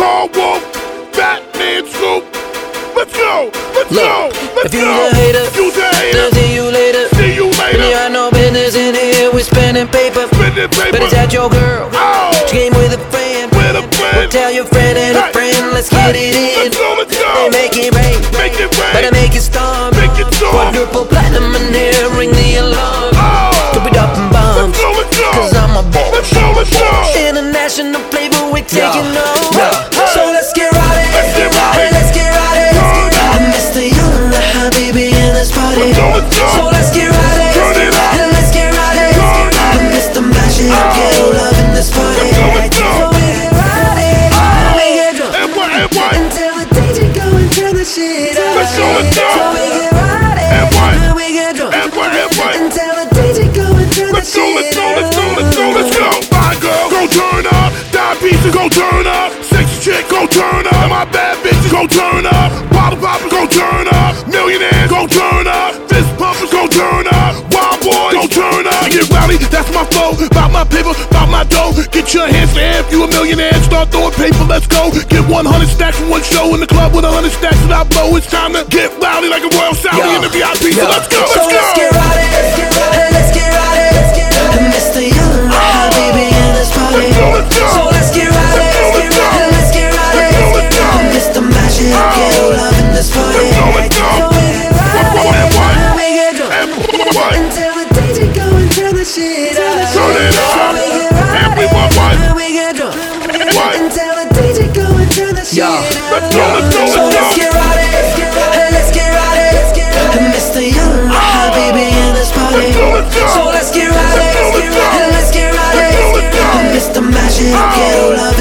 Tall Wolf, Batman Scoop. Let's go, let's go, let's if you go. a hater, If you's a hater, then see you later. see you later. We got no business in here, we spending paper. Spending paper. But it's at your girl. Oh. She came with a friend. With a friend. Well, tell your friend and a Hey. friend, let's get it in. Let's go, let's go. They make it rain, Make it rain. better make it storm. Make it storm. Quadruple platinum in here, ring the alarm. Oh. Keep it up and bombs, Let's go, let's go. cause I'm a boss. Let's go, let's go. International flavor, we taking over. Yeah. So let's get rowdy. Let's get rowdy. Hey, let's get rowdy. Turn up. I'm Mr. Young, baby, in this party. Let's go, let's go. So let's get rowdy. Turn it up. And let's get rowdy. Turn up. I'm Mr. Magic, get love in this party. Let's go, let's go. So we get rowdy. And we get drunk. And what? Until the DJ go and turn the shit up. Let's go, let's go. So we get rowdy. And what? And we get drunk. And what? Until the DJ go and turn the Let's go, shit let's go, up. let's go, let's go, let's go. Fine girl, go turn up. Diabetes, go turn up. Sexy chick, go turn up. My bad bitches, go turn up. Bottle poppers, go turn up. Millionaires, go turn up. Fist pumpers, go turn up. Wild boys, go turn up. Get rowdy, that's my flow. About my paper, about my dough. Get your hands in the air if you a millionaire. Start throwing paper, let's go. Get 100 stacks in one show in the club with 100 stacks that I blow. It's time to get rowdy like a royal Saudi in the VIP. So let's go, So let's go. let's get rowdy. Hey, let's get rowdy. And Mr. Young, baby, in this party. Let's go, let's go. So let's get rowdy. Let's go. And let's get rowdy. Let's go, let's go. I'm Mr. Magic, get love in this party. Let's go, let's go. So we get rowdy. And what? And we get drunk. And what? Until the DJ go and turn the shit up. Turn it So up. we get rowdy. And we want what? And we get drunk. What? Until the DJ go and turn the shit up. Let's go, let's go, So let's let's go. get rowdy. Hey, let's get rowdy. And Mr. Young, baby, in this party. Let's go, let's go. So let's get rowdy. Let's go, let's go. And let's get rowdy. Let's go, let's go. And Mr. Magic, get love